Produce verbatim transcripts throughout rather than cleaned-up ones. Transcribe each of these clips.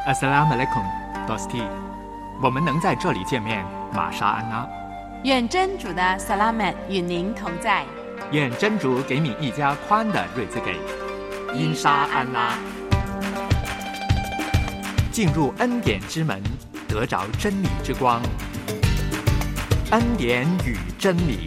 Assalamu alaikum, Dosti。我们能在这里见面，玛莎安拉。 愿真主的萨拉曼与您同在。 愿真主给你一家宽的瑞兹给。因沙安拉。进入恩典之门，得着真理之光。恩典与真理。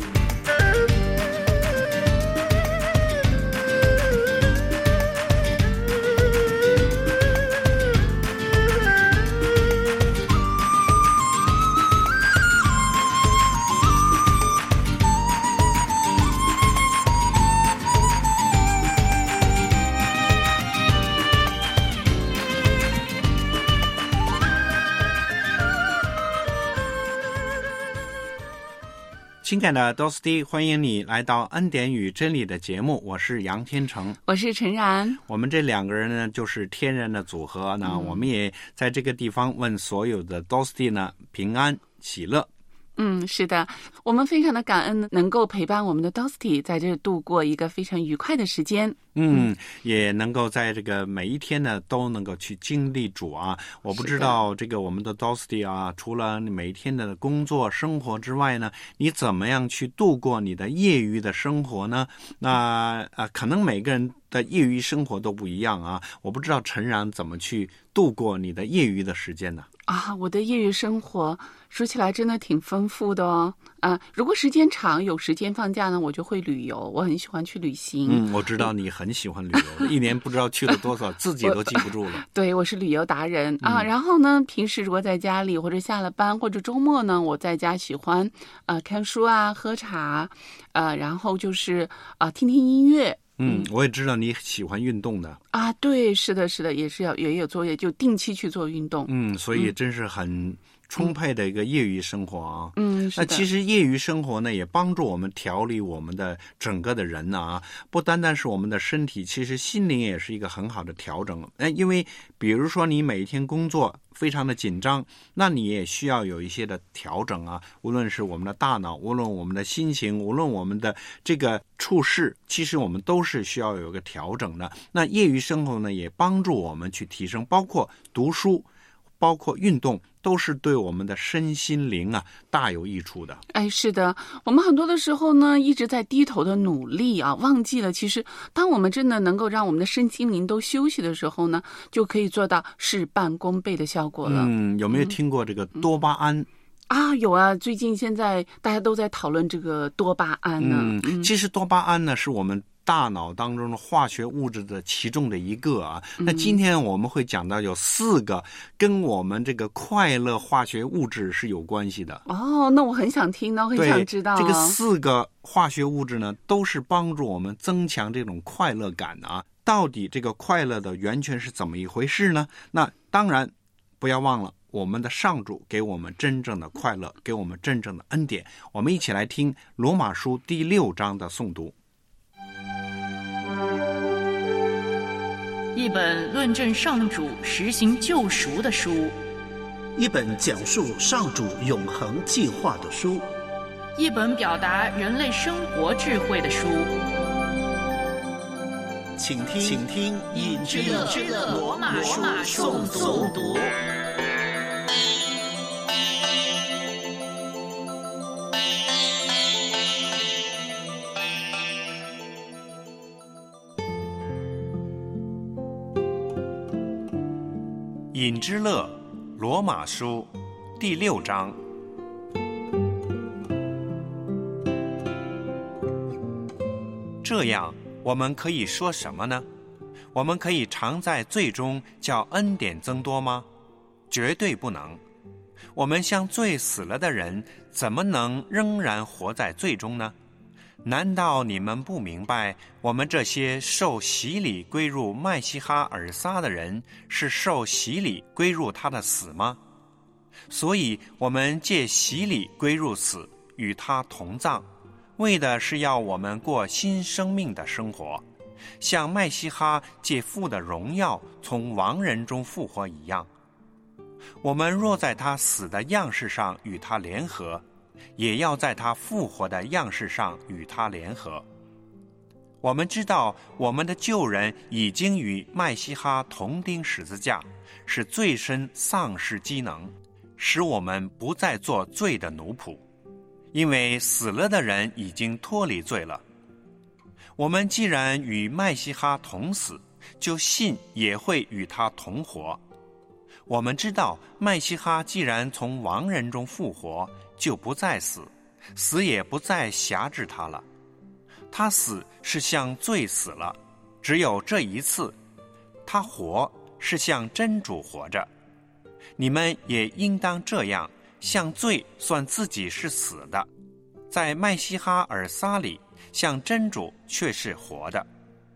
亲爱的 Dosti， 欢迎你来到恩典与真理的节目，我是杨天成， 我是陈然。 我们这两个人呢，就是天然的组合呢、嗯、我们也在这个地方问所有的 Dosti 呢平安喜乐。 嗯，是的，我们非常的感恩能够陪伴我们的 Dosti 在这度过一个非常愉快的时间。 嗯，也能够在这个每一天呢都能够去经历主啊。我不知道这个我们的 Dosti 啊，除了每天的工作生活之外呢，你怎么样去度过你的业余的生活呢？那啊，可能每个人的业余生活都不一样啊。我不知道陈然怎么去度过你的业余的时间呢？ 啊，我的业余生活说起来真的挺丰富的哦。啊，如果时间长，有时间放假呢，我就会旅游。我很喜欢去旅行。 嗯，我知道你很喜欢旅游，一年不知道去了多少，自己都记不住了。 对，我是旅游达人啊。然后呢，平时如果在家里或者下了班或者周末呢，我在家喜欢呃看书啊、喝茶，呃，然后就是啊、呃、听听音乐。 嗯，我也知道你喜欢运动的啊，对，是的，是的，也是要也有作业，就定期去做运动。 嗯，所以真是很充沛的一个业余生活啊。 嗯，是的。 那其实业余生活呢，也帮助我们调理我们的整个的人啊，不单单是我们的身体，其实心灵也是一个很好的调整。哎，因为比如说你每天工作非常的紧张，那你也需要有一些的调整啊，无论是我们的大脑，无论我们的心情，无论我们的这个处事，其实我们都是需要有一个调整的。那业余生活呢，也帮助我们去提升，包括读书，包括运动，都是对我们的身心灵啊大有益处的。 哎，是的，我们很多的时候呢一直在低头的努力啊，忘记了其实当我们真的能够让我们的身心灵都休息的时候呢，就可以做到事半功倍的效果了。 嗯，有没有听过这个多巴胺？嗯啊，有啊，最近现在大家都在讨论这个多巴胺呢。 嗯，嗯其实多巴胺呢是我们大脑当中的化学物质的其中的一个啊。那今天我们会讲到有四个跟我们这个快乐化学物质是有关系的。 哦，那我很想听呢，我很想知道、啊。 这个四个化学物质呢，都是帮助我们增强这种快乐感啊。到底这个快乐的源泉是怎么一回事呢？那当然不要忘了，我们的上主给我们真正的快乐，给我们真正的恩典。我们一起来听罗马书第六章的诵读。 一本论证上主实行救赎的书， 一本讲述上主永恒计划的书， 一本表达人类生活智慧的书。 请听，请听尹之乐罗马书诵读。 尹之乐罗马书第六章。这样我们可以说什么呢？我们可以常在罪中叫恩典增多吗？绝对不能。我们像罪死了的人，怎么能仍然活在罪中呢？难道你们不明白，我们这些受洗礼归入麦西哈尔撒的人，是受洗礼归入他的死吗？所以我们借洗礼归入死，与他同葬，为的是要我们过新生命的生活，像麦西哈借父的荣耀从亡人中复活一样。我们若在他死的样式上与他联合，也要在他复活的样式上与他联合。我们知道我们的旧人已经与麦西哈同钉十字架， 使罪身丧失机能，使我们不再做罪的奴仆，因为死了的人已经脱离罪了。我们既然与麦西哈同死，就信也会与他同活。我们知道麦西哈既然从亡人中复活，就不再死，死也不再辖制他了。他死是向罪死了，只有这一次；他活是向真主活着。你们也应当这样，向罪算自己是死的，在麦西哈尔撒里，向真主却是活的。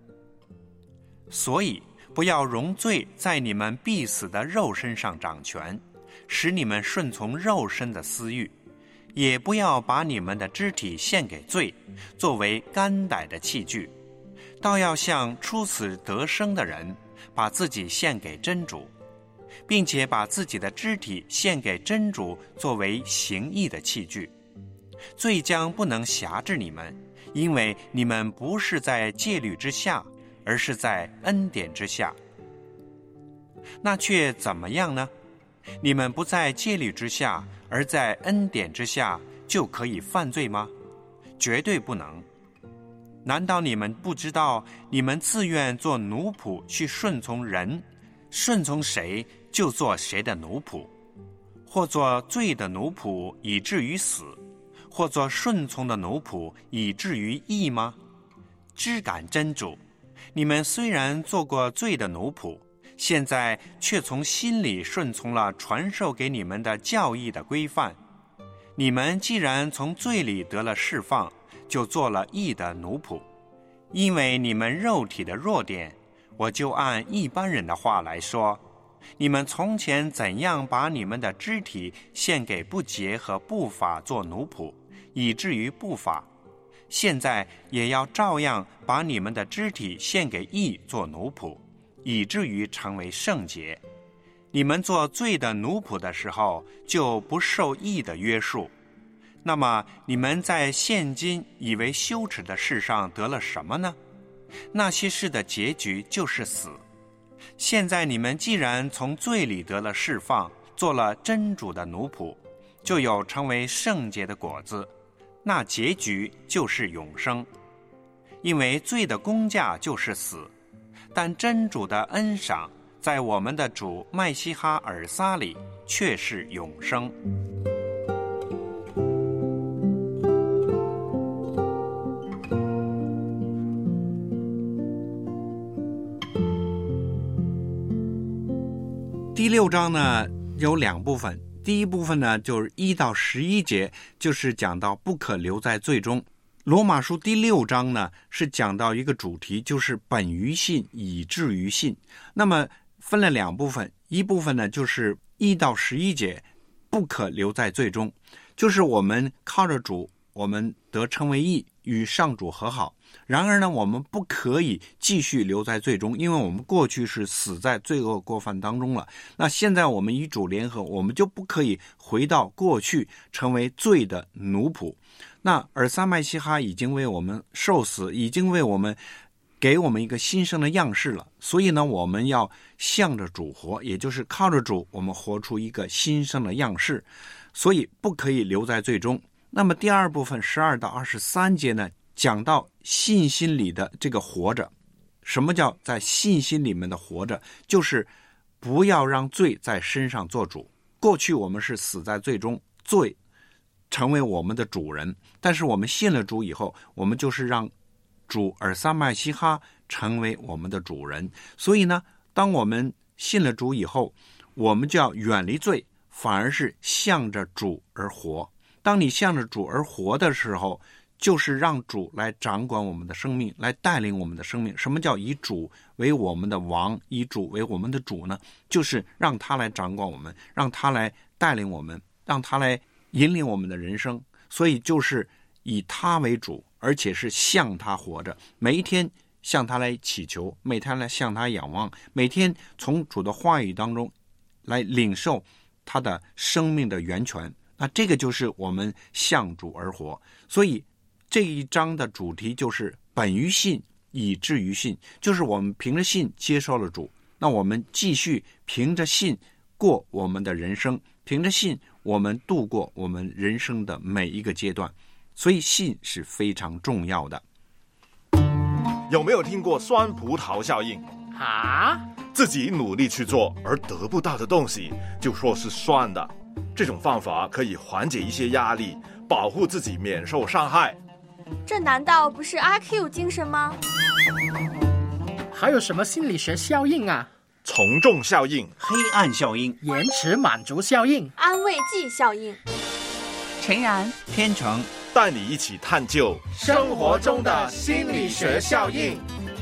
所以不要容罪在你们必死的肉身上掌权，使你们顺从肉身的私欲，也不要把你们的肢体献给罪，作为干逮的器具，倒要像出死得生的人，把自己献给真主，并且把自己的肢体献给真主，作为行义的器具。罪将不能辖制你们，因为你们不是在戒律之下，而是在恩典之下。那却怎么样呢？你们不在戒律之下，而在恩典之下，就可以犯罪吗？绝对不能。难道你们不知道，你们自愿做奴仆去顺从人，顺从谁就做谁的奴仆，或做罪的奴仆以至于死，或做顺从的奴仆以至于义吗？知感真主，你们虽然做过罪的奴仆，现在却从心里顺从了传授给你们的教义的规范。你们既然从罪里得了释放，就做了义的奴仆。因为你们肉体的弱点，我就按一般人的话来说，你们从前怎样把你们的肢体献给不洁和不法做奴仆，以至于不法，现在也要照样把你们的肢体献给义做奴仆，以至于成为圣洁。你们做罪的奴仆的时候，就不受义的约束。那么你们在现今以为羞耻的事上得了什么呢？那些事的结局就是死。现在你们既然从罪里得了释放，做了真主的奴仆，就有成为圣洁的果子，那结局就是永生。因为罪的工价就是死，但真主的恩赏在我们的主麦西哈尔撒里却是永生。第六章呢有两部分，第一部分呢就是一到十一节，就是讲到不可留在罪中。罗马书第六章呢是讲到一个主题，就是本于信以至于信。那么分了两部分，一部分呢就是一到十一节，不可留在罪中，就是我们靠着主，我们得称为义，与上主和好。然而呢，我们不可以继续留在罪中，因为我们过去是死在罪恶过犯当中了。那现在我们与主联合，我们就不可以回到过去成为罪的奴仆。那尔撒麦西哈已经为我们受死，已经为我们给我们一个新生的样式了，所以呢，我们要向着主活，也就是靠着主，我们活出一个新生的样式，所以不可以留在罪中。那么第二部分十二到二十三节呢，讲到信心里的这个活着。什么叫在信心里面的活着？就是不要让罪在身上做主。过去我们是死在罪中，罪成为我们的主人，但是我们信了主以后，我们就是让主尔撒麦西哈成为我们的主人。所以呢，当我们信了主以后，我们就要远离罪，反而是向着主而活。当你向着主而活的时候，就是让主来掌管我们的生命，来带领我们的生命。什么叫以主为我们的王，以主为我们的主呢？就是让他来掌管我们，让他来带领我们，让他来引领我们的人生。所以就是以他为主，而且是向他活着，每一天向他来祈求，每天来向他仰望，每天从主的话语当中来领受他的生命的源泉。那这个就是我们向主而活。所以这一章的主题就是本于信以至于信，就是我们凭着信接受了主， 那我们继续凭着信过我们的人生，凭着信我们度过我们人生的每一个阶段。所以信是非常重要的。 有没有听过酸葡萄效应啊？ 自己努力去做而得不到的东西就说是酸的，这种方法可以缓解一些压力，保护自己免受伤害。 这难道不是阿 Q 精神吗？ 还有什么心理学效应啊？ 从众效应、 黑暗效应、 延迟满足效应、 安慰剂效应。 诚然， 天成带你一起探究生活中的心理学效应。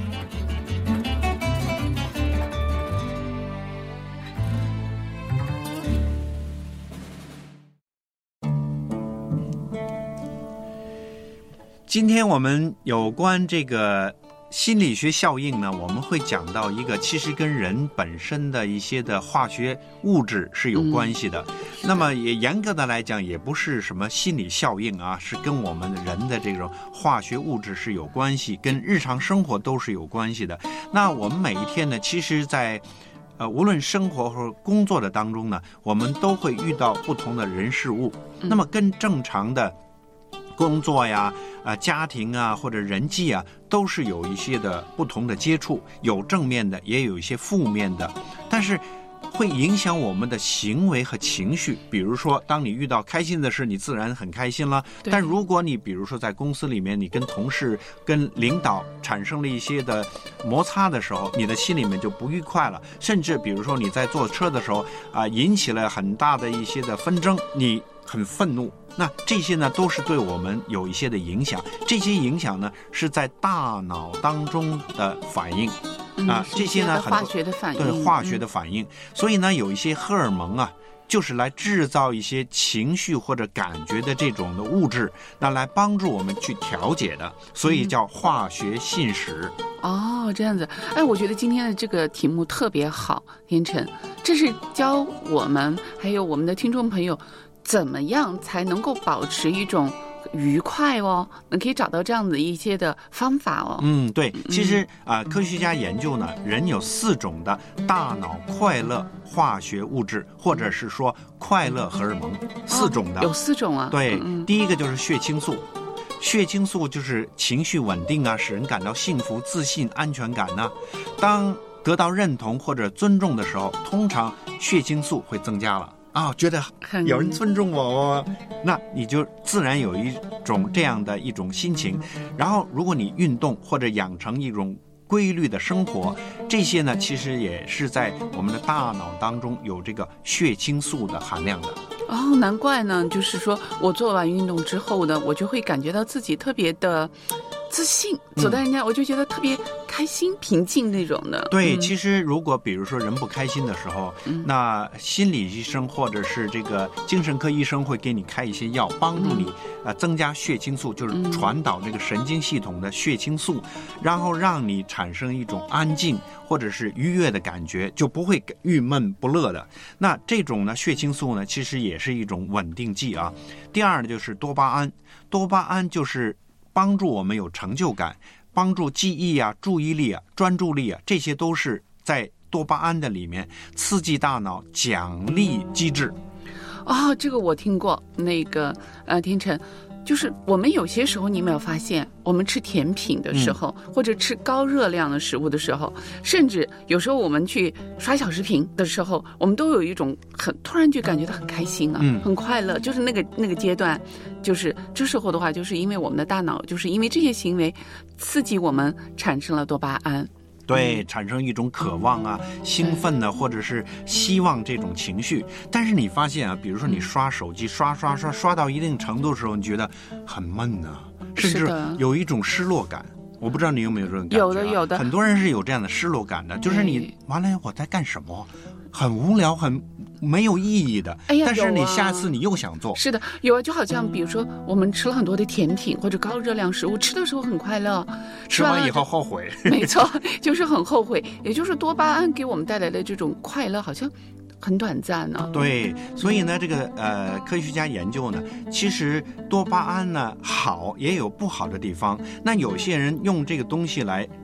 今天我们有关这个心理学效应呢，我们会讲到一个其实跟人本身的一些的化学物质是有关系的、嗯、那么也严格的来讲也不是什么心理效应啊，是跟我们人的这种化学物质是有关系，跟日常生活都是有关系的。那我们每一天呢，其实在呃，无论生活或工作的当中呢，我们都会遇到不同的人事物、嗯、那么跟正常的工作呀、呃、家庭啊或者人际啊都是有一些的不同的接触，有正面的也有一些负面的，但是会影响我们的行为和情绪。比如说当你遇到开心的事，你自然很开心了，但如果你比如说在公司里面你跟同事跟领导产生了一些的摩擦的时候，你的心里面就不愉快了，甚至比如说你在坐车的时候啊、呃，引起了很大的一些的纷争，你很愤怒，那这些呢都是对我们有一些的影响，这些影响呢是在大脑当中的反应、 嗯、 啊，这些呢很化学的反应， 对化学的反应、嗯、所以呢有一些荷尔蒙啊就是来制造一些情绪或者感觉的这种的物质，那来帮助我们去调节的，所以叫化学信使、 嗯、哦，这样子。哎，我觉得今天的这个题目特别好，天成，这是教我们还有我们的听众朋友怎么样才能够保持一种愉快哦？你可以找到这样的一些的方法哦。 嗯，对，其实啊、呃，科学家研究呢，人有四种的大脑快乐化学物质，或者是说快乐荷尔蒙，四种的、 哦、有四种啊。 对、 嗯， 第一个就是血清素。血清素就是情绪稳定啊，使人感到幸福、自信、安全感呢、啊。当得到认同或者尊重的时候，通常血清素会增加了。啊、哦，觉得有人尊重我哦，那你就自然有一种这样的一种心情。然后，如果你运动或者养成一种规律的生活，这些呢，其实也是在我们的大脑当中有这个血清素的含量的。 哦，难怪呢，就是说我做完运动之后呢，我就会感觉到自己特别的自信，走在人家、嗯、我就觉得特别开心平静那种的。 对、 嗯、 其实如果比如说人不开心的时候、嗯、那心理医生或者是这个精神科医生会给你开一些药，帮助你、嗯呃、增加血清素，就是传导这个神经系统的血清素、嗯、然后让你产生一种安静或者是愉悦的感觉，就不会郁闷不乐的。那这种呢血清素呢其实也是一种稳定剂啊。第二呢就是多巴胺，多巴胺就是帮助我们有成就感，帮助记忆啊、注意力啊、专注力啊，这些都是在多巴胺的里面，刺激大脑奖励机制。 哦，这个我听过。那个呃，天成，就是我们有些时候，你有没有发现，我们吃甜品的时候、嗯，或者吃高热量的食物的时候，甚至有时候我们去刷小视频的时候，我们都有一种很突然就感觉到很开心啊，嗯、很快乐，就是那个那个阶段，就是这时候的话，就是因为我们的大脑就是因为这些行为刺激我们产生了多巴胺。 对，产生一种渴望啊、兴奋呢、啊，或者是希望这种情绪。但是你发现啊，比如说你刷手机，刷刷刷刷到一定程度的时候，你觉得很闷啊，甚至有一种失落感。我不知道你有没有这种感觉、啊？ 有的，有的。 很多人是有这样的失落感的，就是你完了我在干什么，很无聊，很没有意义的。 哎呀， 但是你下次你又想做。 是的，有啊，就好像比如说我们吃了很多的甜品或者高热量食物，吃的时候很快乐， 吃完以后后悔。 没错，就是很后悔。也就是多巴胺给我们带来的这种快乐，好像很短暂呢、啊。 对，所以呢，这个呃，科学家研究呢，其实多巴胺呢好也有不好的地方。那有些人用这个东西来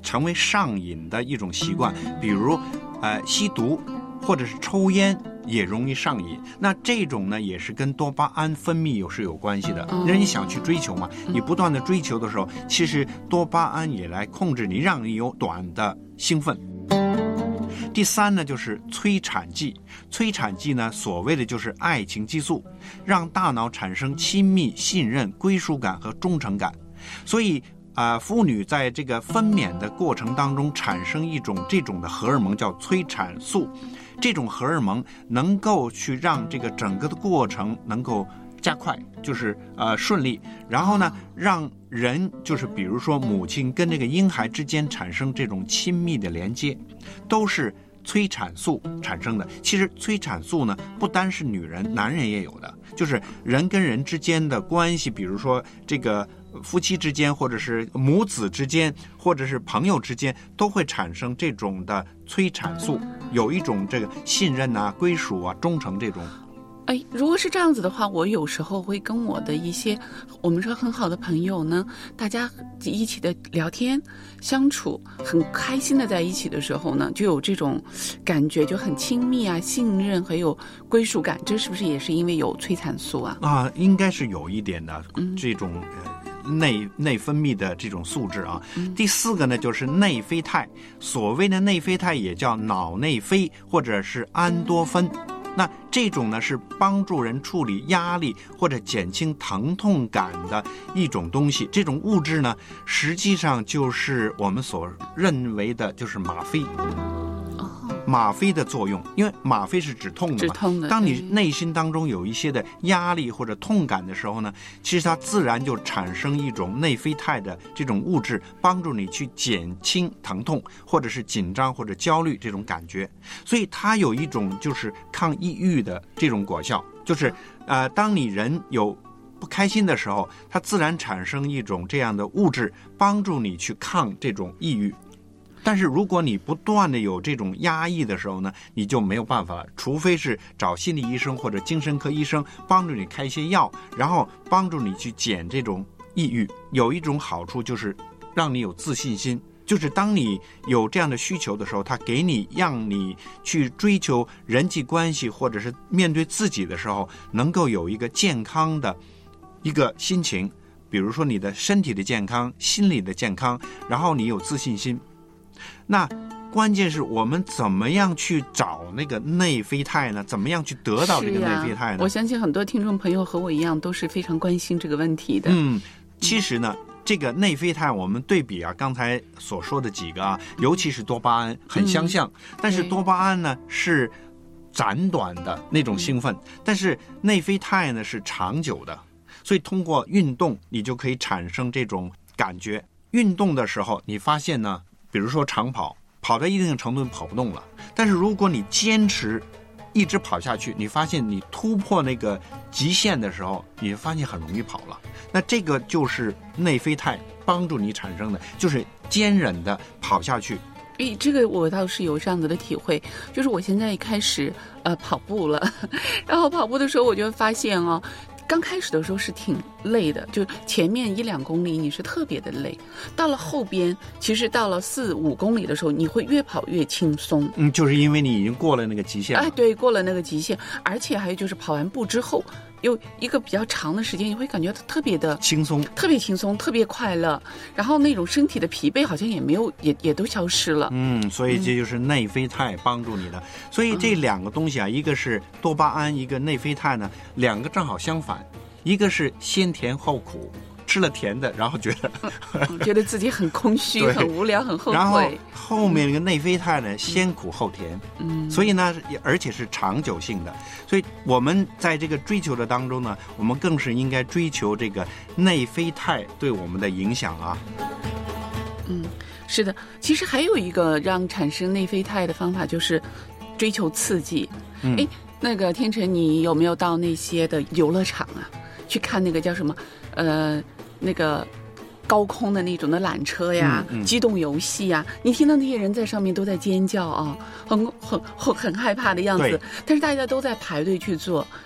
成为上瘾的一种习惯，比如呃吸毒或者是抽烟也容易上瘾。那这种呢也是跟多巴胺分泌有是有关系的。人你想去追求嘛，你不断的追求的时候，其实多巴胺也来控制你，让你有短的兴奋。第三呢，就是催产剂。催产剂呢，所谓的就是爱情激素，让大脑产生亲密、信任、归属感和忠诚感。所以啊、呃，妇女在这个分娩的过程当中产生一种这种的荷尔蒙叫催产素，这种荷尔蒙能够去让这个整个的过程能够加快，就是呃顺利，然后呢，让人就是比如说母亲跟这个婴孩之间产生这种亲密的连接，都是催产素产生的。其实催产素呢，不单是女人，男人也有的，就是人跟人之间的关系，比如说这个夫妻之间，或者是母子之间，或者是朋友之间，都会产生这种的催产素，有一种这个信任啊、归属啊、忠诚这种。 哎，如果是这样子的话，我有时候会跟我的一些我们说很好的朋友呢，大家一起的聊天相处，很开心的在一起的时候呢，就有这种感觉，就很亲密啊、信任还有归属感。这是不是也是因为有催产素啊？ 啊，应该是有一点的这种、呃、内内分泌的这种素质啊。嗯、第四个呢，就是内啡肽。所谓的内啡肽也叫脑内啡或者是安多酚。那这种呢是帮助人处理压力或者减轻疼痛感的一种东西。这种物质呢，实际上就是我们所认为的就是吗啡。吗啡的作用，因为吗啡是止痛的嘛， 止痛的。 当你内心当中有一些的压力或者痛感的时候呢，其实它自然就产生一种内啡肽的这种物质，帮助你去减轻疼痛或者是紧张或者焦虑这种感觉。所以它有一种就是抗抑郁的这种果效，就是呃，当你人有不开心的时候，它自然产生一种这样的物质，帮助你去抗这种抑郁。但是如果你不断的有这种压抑的时候呢，你就没有办法了，除非是找心理医生或者精神科医生帮助你开一些药，然后帮助你去减这种抑郁。有一种好处就是让你有自信心，就是当你有这样的需求的时候，他给你让你去追求人际关系或者是面对自己的时候，能够有一个健康的一个心情，比如说你的身体的健康、心理的健康，然后你有自信心。那关键是我们怎么样去找那个内啡肽呢？怎么样去得到这个内啡肽呢？ 我相信很多听众朋友和我一样都是非常关心这个问题的。 嗯，其实呢，这个内啡肽我们对比啊，刚才所说的几个啊，尤其是多巴胺很相像，嗯、但是多巴胺呢是暂短的那种兴奋，嗯、但是内啡肽呢是长久的，所以通过运动你就可以产生这种感觉。运动的时候，你发现呢？比如说长跑，跑到一定程度跑不动了，但是如果你坚持一直跑下去，你发现你突破那个极限的时候，你发现很容易跑了。那这个就是内啡肽帮助你产生的，就是坚忍的跑下去。 诶，这个我倒是有这样子的体会，就是我现在一开始呃跑步了，然后跑步的时候我就发现哦。刚开始的时候是挺累的，就前面一两公里你是特别的累，到了后边其实到了四五公里的时候，你会越跑越轻松。 嗯，就是因为你已经过了那个极限了。 哎，对，过了那个极限，而且还有就是跑完步之后，有一个比较长的时间，你会感觉特别的轻松， 特别轻松，特别快乐，然后那种身体的疲惫好像也没有，也也都消失了。 嗯，所以这就是内啡肽帮助你的。嗯、所以这两个东西啊，一个是多巴胺，一个内啡肽呢，两个正好相反。一个是先甜后苦，吃了甜的，然后觉得、 嗯、觉得自己很空虚、很无聊、很后悔。 然后后面那个内啡肽呢，嗯、先苦后甜，嗯，所以呢，而且是长久性的。所以我们在这个追求的当中呢，我们更是应该追求这个内啡肽对我们的影响啊。 嗯，是的。其实还有一个让产生内啡肽的方法，就是追求刺激。嗯，哎，那个天成，你有没有到那些的游乐场啊？去看那个叫什么，呃，那个高空的那种的缆车呀，嗯嗯、机动游戏呀，你听到那些人在上面都在尖叫啊，很很很很害怕的样子，但是大家都在排队去做。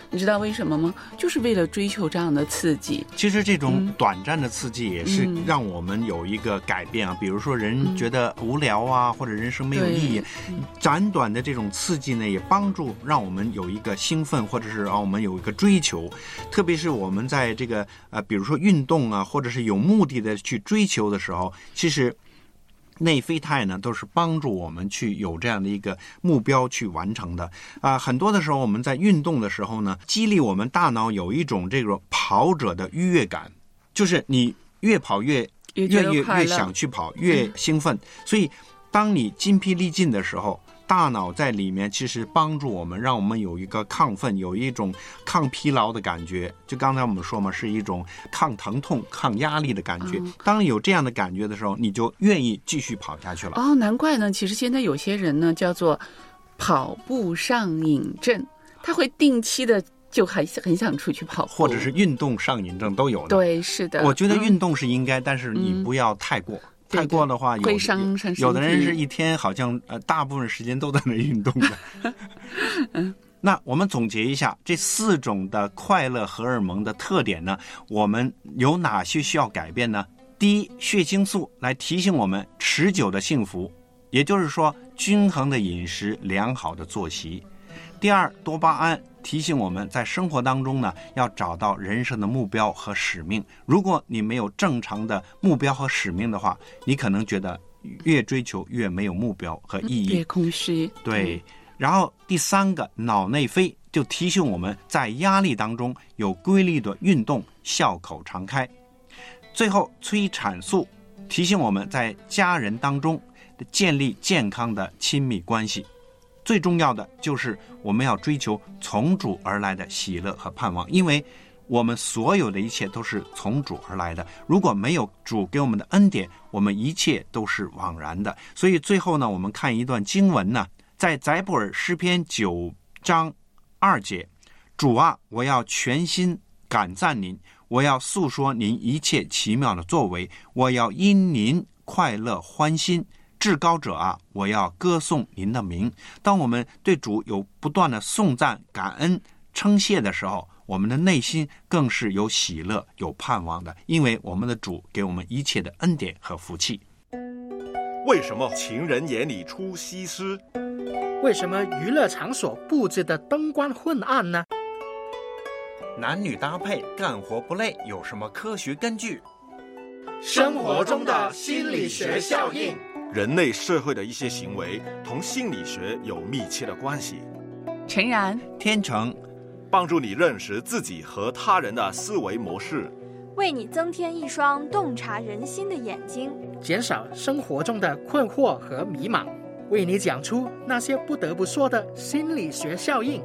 你知道为什么吗？就是为了追求这样的刺激。 其实这种短暂的刺激也是让我们有一个改变啊，嗯、比如说人觉得无聊啊，嗯、或者人生没有意义，短短的这种刺激呢，也帮助让我们有一个兴奋，或者是让我们有一个追求。特别是我们在这个呃，比如说运动啊，或者是有目的的去追求的时候，其实内啡肽呢，都是帮助我们去有这样的一个目标去完成的啊、呃。很多的时候，我们在运动的时候呢，激励我们大脑有一种这种跑者的愉悦感，就是你越跑越越越越想去跑，越兴奋。嗯、所以，当你筋疲力尽的时候，大脑在里面其实帮助我们，让我们有一个亢奋，有一种抗疲劳的感觉。就刚才我们说嘛，是一种抗疼痛、抗压力的感觉。嗯、当你有这样的感觉的时候，你就愿意继续跑下去了。 哦，难怪呢。其实现在有些人呢，叫做跑步上瘾症，他会定期的就很很想出去跑步， 或者是运动上瘾症都有的。 对，是的。 我觉得运动是应该，嗯、但是你不要太过。嗯太过的话， 会伤身体。 有的人是一天好像呃大部分时间都在那运动的。嗯，那我们总结一下这四种的快乐荷尔蒙的特点呢，我们有哪些需要改变呢？第一，血清素来提醒我们持久的幸福，也就是说均衡的饮食、良好的作息。第二，多巴胺提醒我们在生活当中呢，要找到人生的目标和使命。如果你没有正常的目标和使命的话，你可能觉得越追求越没有目标和意义， 越空虚。 对。然后第三个，脑内啡就提醒我们在压力当中有规律的运动，笑口常开。最后，催产素提醒我们在家人当中建立健康的亲密关系。最重要的就是我们要追求从主而来的喜乐和盼望，因为我们所有的一切都是从主而来的。如果没有主给我们的恩典，我们一切都是枉然的。所以最后呢，我们看一段经文呢，在载布尔诗篇九章二节，主啊，我要全心感赞您，我要诉说您一切奇妙的作为，我要因您快乐欢心。至高者啊，我要歌颂您的名。当我们对主有不断的颂赞、感恩、称谢的时候，我们的内心更是有喜乐、有盼望的，因为我们的主给我们一切的恩典和福气。 为什么情人眼里出西施？ 为什么娱乐场所布置的灯光昏暗呢？ 男女搭配干活不累，有什么科学根据？ 生活中的心理学效应。 人类社会的一些行为同心理学有密切的关系。 诚然， 天成， 帮助你认识自己和他人的思维模式， 为你增添一双洞察人心的眼睛， 减少生活中的困惑和迷茫，为你讲出那些不得不说的心理学效应。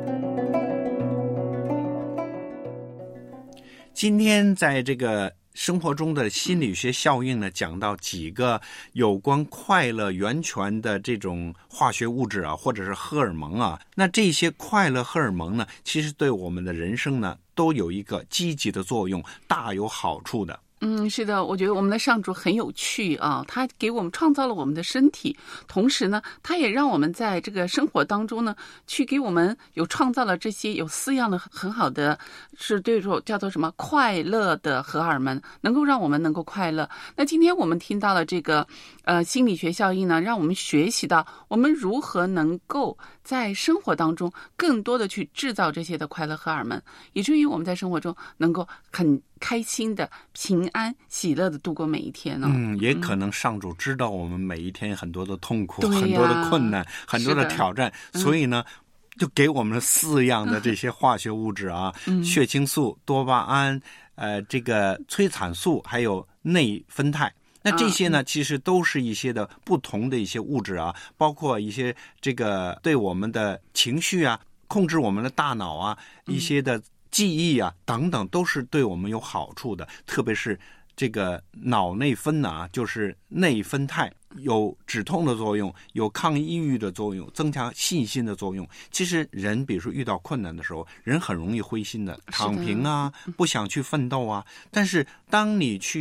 今天在这个生活中的心理学效应呢，讲到几个有关快乐源泉的这种化学物质啊，或者是荷尔蒙啊。那这些快乐荷尔蒙呢，其实对我们的人生呢，都有一个积极的作用，大有好处的。 嗯，是的，我觉得我们的上主很有趣啊，他给我们创造了我们的身体，同时呢，他也让我们在这个生活当中呢，去给我们有创造了这些有四样的很好的，是对说叫做什么快乐的荷尔蒙，能够让我们能够快乐。那今天我们听到了这个呃心理学效应呢，让我们学习到我们如何能够在生活当中更多的去制造这些的快乐荷尔蒙，以至于我们在生活中能够很开心的、平安、喜乐的度过每一天呢、哦。 嗯，也可能上主知道我们每一天很多的痛苦、 嗯、 很多的困难、很多的挑战，所以呢，就给我们四样的这些化学物质啊，嗯、血清素、多巴胺、呃，这个催产素，还有内啡肽。那这些呢、啊嗯、其实都是一些的不同的一些物质啊，包括一些这个对我们的情绪啊、控制我们的大脑啊、一些的记忆啊等等，都是对我们有好处的。特别是这个脑内啡啊，就是内啡肽，有止痛的作用，有抗抑郁的作用，增强信心的作用。其实人比如说遇到困难的时候，人很容易灰心的，躺平啊，不想去奋斗啊。但是当你去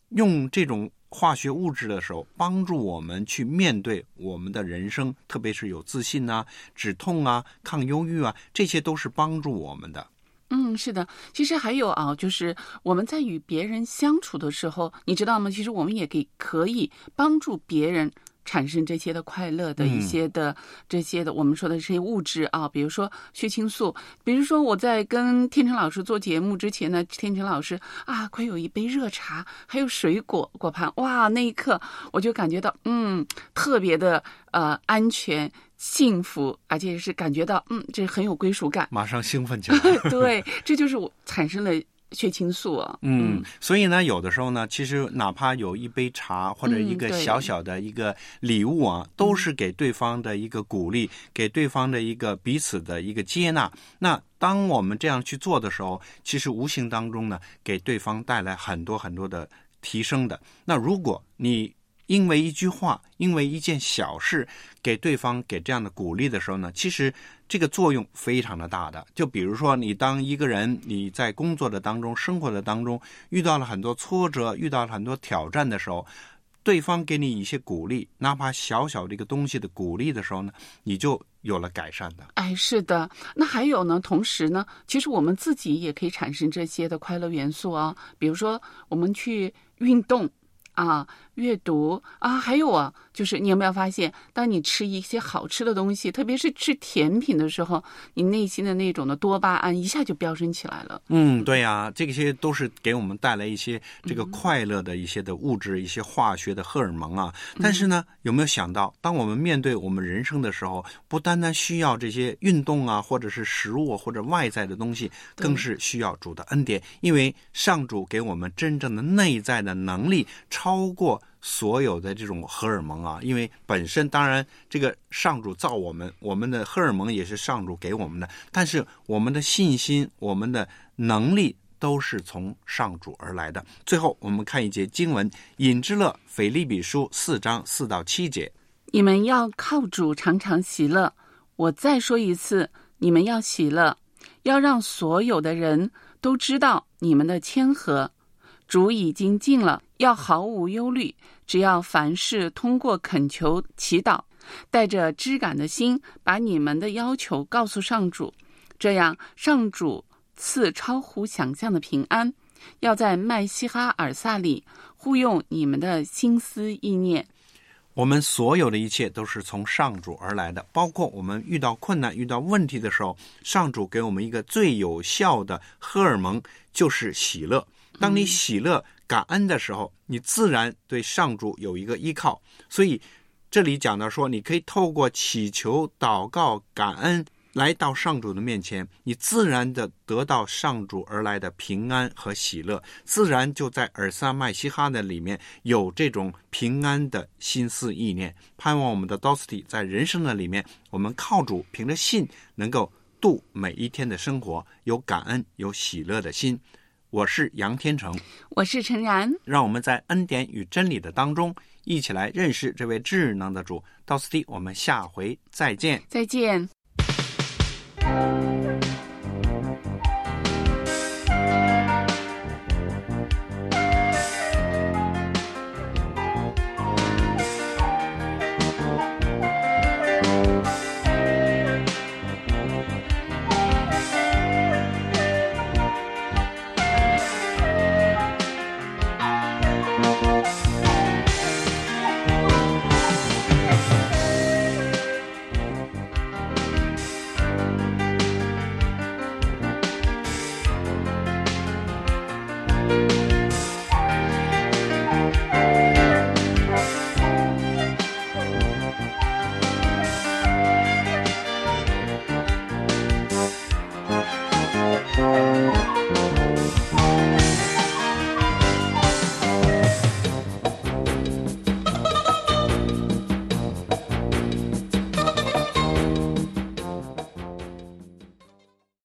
用这种化学物质的时候，帮助我们去面对我们的人生，特别是有自信啊、止痛啊、抗忧郁啊，这些都是帮助我们的。 嗯，是的，其实还有啊，就是我们在与别人相处的时候，你知道吗？其实我们也可以可以帮助别人产生这些的快乐的一些的、嗯、这些的我们说的这些物质啊，比如说血清素。比如说我在跟天成老师做节目之前呢，天成老师啊，快有一杯热茶，还有水果果盘，哇，那一刻我就感觉到嗯，特别的呃安全。幸福，而且是感觉到嗯，这很有归属感， 马上兴奋起来。 对，这就是我产生了血清素啊。 嗯，所以呢，有的时候呢，其实哪怕有一杯茶或者一个小小的一个礼物啊，嗯、都是给对方的一个鼓励，给对方的一个彼此的一个接纳。那当我们这样去做的时候，其实无形当中呢，给对方带来很多很多的提升的。那如果你因为一句话，因为一件小事给对方给这样的鼓励的时候呢，其实这个作用非常的大的。就比如说你当一个人你在工作的当中生活的当中遇到了很多挫折，遇到了很多挑战的时候，对方给你一些鼓励，哪怕小小的一个东西的鼓励的时候呢，你就有了改善的。 哎，是的。那还有呢，同时呢，其实我们自己也可以产生这些的快乐元素啊，比如说我们去运动啊，阅读啊，还有啊，就是你有没有发现，当你吃一些好吃的东西，特别是吃甜品的时候，你内心的那种的多巴胺一下就飙升起来了。 嗯，对啊，这些都是给我们带来一些这个快乐的一些的物质、嗯、一些化学的荷尔蒙啊。但是呢，有没有想到，当我们面对我们人生的时候，不单单需要这些运动啊，或者是食物或者外在的东西，更是需要主的恩典，因为上主给我们真正的内在的能力超过所有的这种荷尔蒙啊，因为本身当然这个上主造我们，我们的荷尔蒙也是上主给我们的，但是我们的信心，我们的能力都是从上主而来的。最后我们看一节经文，引之乐腓立比书四章四到七节， 你们要靠主常常喜乐。我再说一次，你们要喜乐，要让所有的人都知道你们的谦和。主已经近了，要毫无忧虑，只要凡事通过恳求祈祷，带着知感的心，把你们的要求告诉上主，这样上主赐超乎想象的平安，要在麦西哈尔萨里护佑你们的心思意念。 我们所有的一切都是从上主而来的，包括我们遇到困难遇到问题的时候，上主给我们一个最有效的荷尔蒙，就是喜乐。当你喜乐感恩的时候，你自然对上主有一个依靠。所以这里讲到说，你可以透过祈求祷告感恩来到上主的面前，你自然的得到上主而来的平安和喜乐，自然就在尔撒麦西哈的里面有这种平安的心思意念。盼望我们的 Dosty 在人生的里面，我们靠主凭着信能够度每一天的生活，有感恩有喜乐的心。我是杨天成， 我是陈然， 让我们在恩典与真理的当中一起来认识这位智能的主。Dosty，我们下回再见。 再见。